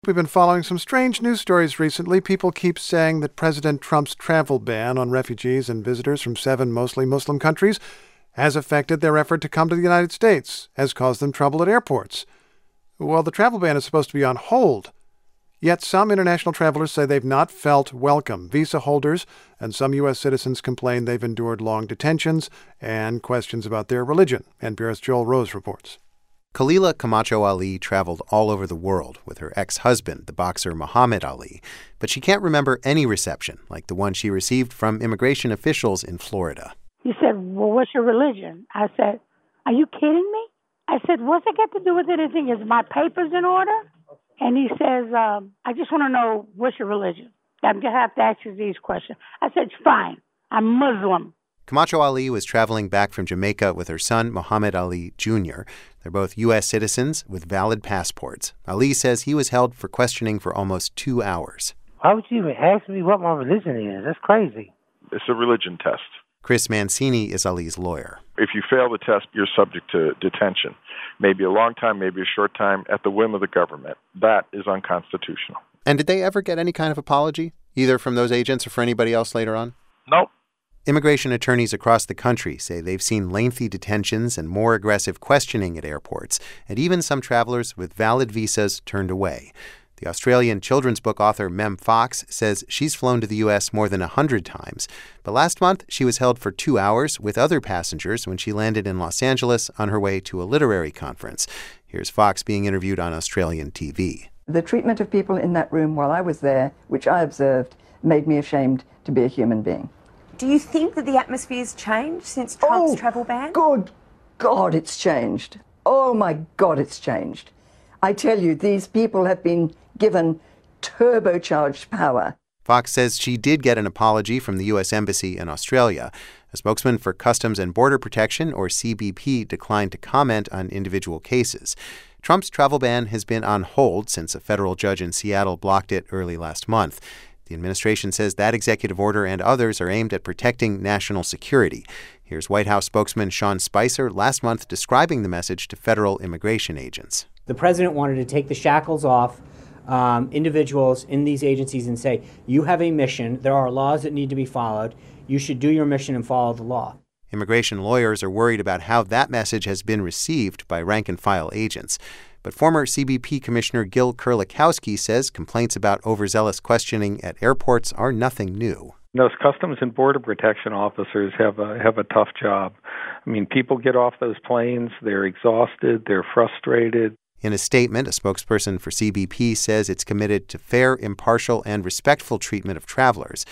We've been following some strange news stories recently. People keep saying that President Trump's travel ban on refugees and visitors from 7 mostly Muslim countries has affected their effort to come to the United States, has caused them trouble at airports. Well, the travel ban is supposed to be on hold. Yet some international travelers say they've not felt welcome. Visa holders and some U.S. citizens complain they've endured long detentions and questions about their religion. NPR's Joel Rose reports. Khalila Camacho Ali traveled all over the world with her ex-husband, the boxer Muhammad Ali, but she can't remember any reception like the one she received from immigration officials in Florida. He said, well, what's your religion? I said, are you kidding me? I said, what's it got to do with anything? Is my papers in order? And he says, I just want to know, what's your religion? I'm going to have to ask you these questions. I said, fine, I'm Muslim. Camacho Ali was traveling back from Jamaica with her son, Muhammad Ali Jr. They're both U.S. citizens with valid passports. Ali says he was held for questioning for almost 2 hours. Why would you even ask me what my religion is? That's crazy. It's a religion test. Chris Mancini is Ali's lawyer. If you fail the test, you're subject to detention. Maybe a long time, maybe a short time, at the whim of the government. That is unconstitutional. And did they ever get any kind of apology, either from those agents or for anybody else later on? Nope. Immigration attorneys across the country say they've seen lengthy detentions and more aggressive questioning at airports, and even some travelers with valid visas turned away. The Australian children's book author Mem Fox says she's flown to the U.S. more than 100 times. But last month, she was held for 2 hours with other passengers when she landed in Los Angeles on her way to a literary conference. Here's Fox being interviewed on Australian TV. The treatment of people in that room while I was there, which I observed, made me ashamed to be a human being. Do you think that the atmosphere's changed since Trump's travel ban? Good God, it's changed. Oh, my God, it's changed. I tell you, these people have been given turbocharged power. Fox says she did get an apology from the U.S. Embassy in Australia. A spokesman for Customs and Border Protection, or CBP, declined to comment on individual cases. Trump's travel ban has been on hold since a federal judge in Seattle blocked it early last month. The administration says that executive order and others are aimed at protecting national security. Here's White House spokesman Sean Spicer last month describing the message to federal immigration agents. The president wanted to take the shackles off individuals in these agencies and say, you have a mission, there are laws that need to be followed, you should do your mission and follow the law. Immigration lawyers are worried about how that message has been received by rank-and-file agents. But former CBP Commissioner Gil Kerlikowske says complaints about overzealous questioning at airports are nothing new. Those Customs and Border Protection officers have a tough job. I mean, people get off those planes, they're exhausted, they're frustrated. In a statement, a spokesperson for CBP says it's committed to fair, impartial, and respectful treatment of travelers.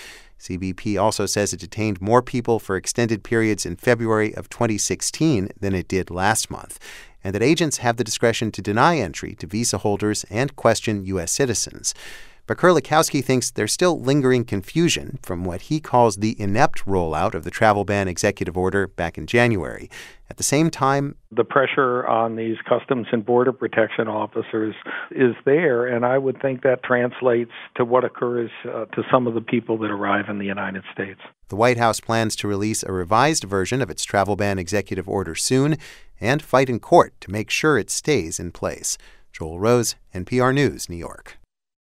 CBP also says it detained more people for extended periods in February of 2016 than it did last month, and that agents have the discretion to deny entry to visa holders and question U.S. citizens. But Kerlikowske thinks there's still lingering confusion from what he calls the inept rollout of the travel ban executive order back in January. At the same time, the pressure on these Customs and Border Protection officers is there, and I would think that translates to what occurs to some of the people that arrive in the United States. The White House plans to release a revised version of its travel ban executive order soon and fight in court to make sure it stays in place. Joel Rose, NPR News, New York.